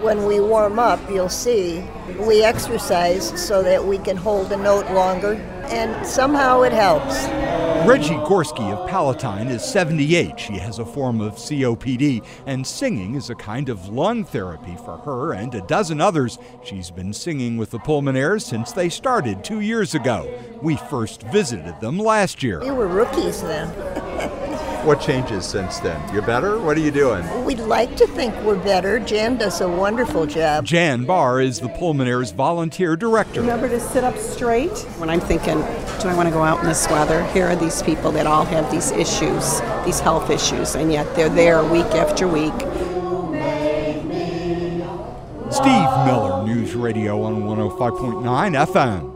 When we warm up, you'll see, we exercise so that we can hold a note longer, and somehow it helps. Reggie Gorski of Palatine is 78. She has a form of COPD, and singing is a kind of lung therapy for her and a dozen others. She's been singing with the Pulmonaires since they started 2 years ago. We first visited them last year. We were rookies then. What changes since then? You're better? What are you doing? We'd like to think we're better. Jan does a wonderful job. Jan Barr is the Pulmonaires volunteer director. Remember to sit up straight. When I'm thinking, do I want to go out in this weather? Here are these people that all have these issues, these health issues, and yet they're there week after week. Steve Miller, News Radio on 105.9 FM.